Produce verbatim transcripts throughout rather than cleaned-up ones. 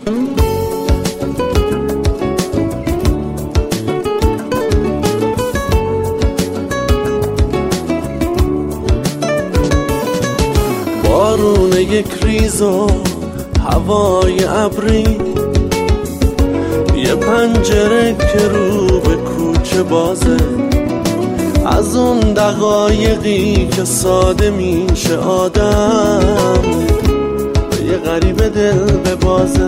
بارون یک ریز و هوای ابری، یه پنجره که رو به کوچه بازه، از اون دقایقی که ساده میشه آدم به یه غریب دل ببازه.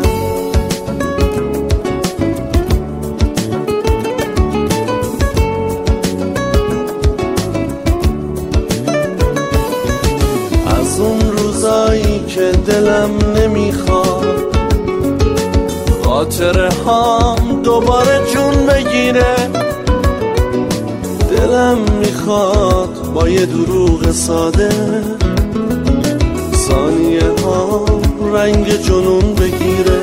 از اون روزایی که دلم نمیخواد خاطره هام دوباره جون بگیره، دلم میخواد با یه دروغ ساده ثانیه ها رنگ جنون بگیره.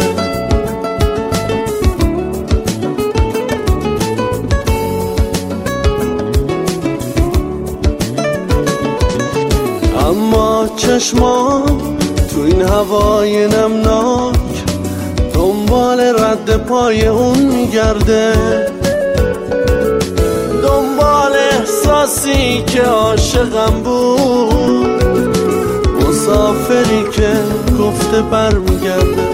اما چشمام تو این هوای نمناک دنبال رد پای اون میگرده، دنبال احساسی که عاشقم بود، مسافری که گفته برمیگرده.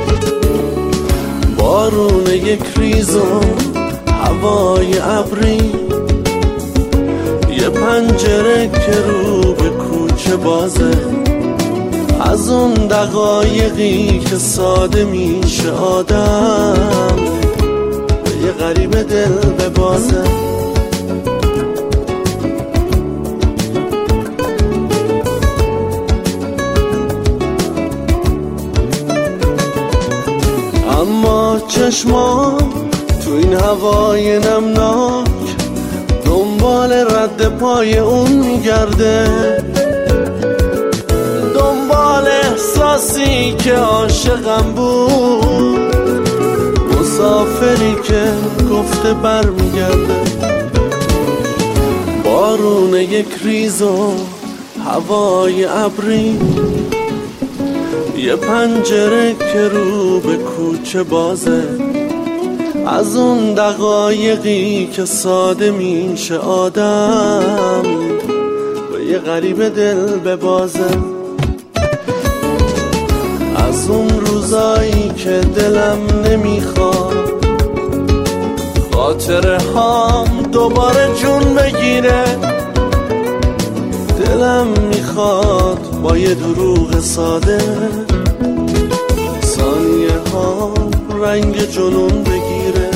بارون یک ریز و هوای ابری، یه پنجره که رو به کوچه بازه، از اون دقایقی که ساده میشه آدم به یه غریب دل ببازه. اما چشمام تو این هوای نمناک دنبال رد پای اون میگرده، دنبال احساسی که عاشقم بود، مسافری که گفته برمیگرده. بارون یک ریز و هوای ابری، یه پنجره که رو به کوچه بازه، از اون دقایقی که ساده میشه آدم به یه غریب دل ببازه. از اون روزایی که دلم نمیخواد خاطره هام دوباره جون بگیره، دلم میخواد با یه دروغ ساده ثانیه ها رنگ جنون بگیره.